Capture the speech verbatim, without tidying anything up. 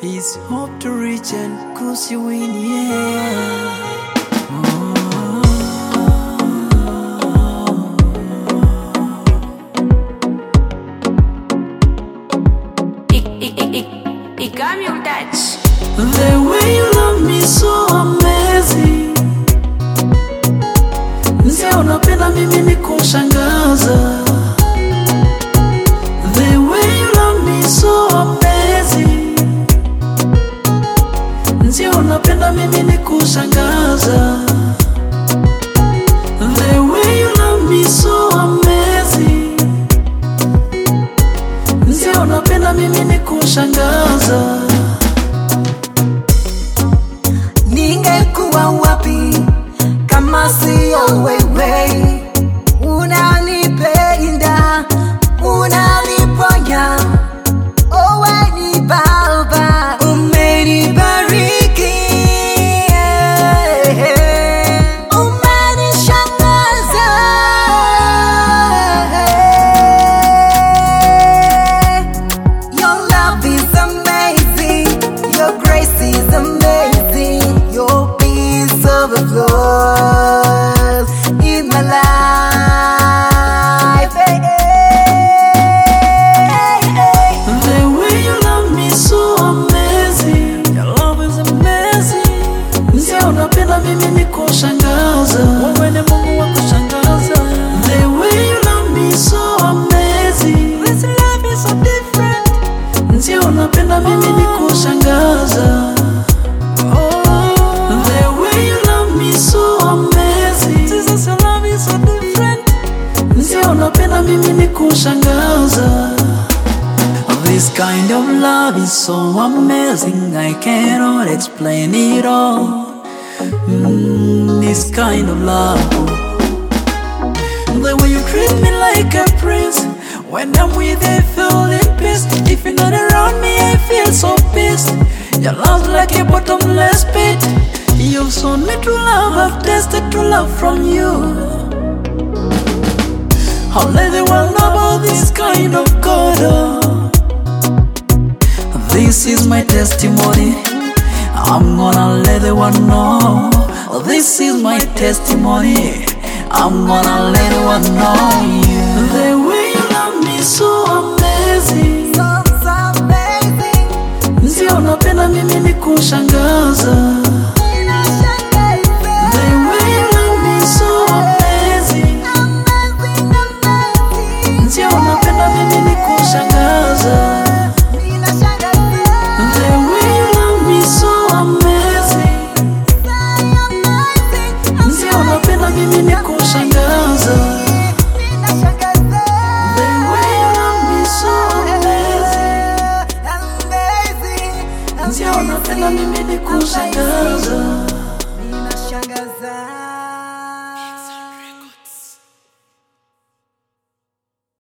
This hope to reach and cause you in, yeah. It got me on touch. The way you love me so amazing. Nzia unapenda mimi ni kushangaza. The way you love me so amazing. Nzia unapenda mimi ni kushangaza. The way you love me so amazing. Nzia unapenda mimi ni kushangaza. Ningekuwa wapi kama sio wewe? Unanipenda, unaniponya, wewe ni Baba, umenibariki, umenishangaza. Your love is amazing, your grace is amazing, your peace overflows in my life. Hey, hey, hey. The way you love me so amazing. Your love is amazing. Nzia unapenda mimi ni kushangaza. Wewe ni Mungu wa kushangaza. The way you love me so amazing. This love is so different. Nzia unapenda mimi ni kushangaza. The way you love me so amazing. Jesus, your love is so different. Nzia unapenda mimi ni kushangaza. This kind of love is so amazing, I cannot explain it all. Mm, this kind of love. The way you treat me like a prince. When I'm with you, I feel in peace. If you're not around me, I feel so pissed. Your love's like a bottomless pit. You've shown me true love, I've tasted true love from you. I'll let the world know about this kind of God. Oh. This is my testimony. I'm gonna let the world know. This is my testimony. I'm gonna let the world know. Yeah. The way you love me so amazing. So, so amazing. Nzia unapenda mimi ni kushangaza. The way you love me so amazing. Amazing, amazing. Nzia unapenda mimi ni kushangaza.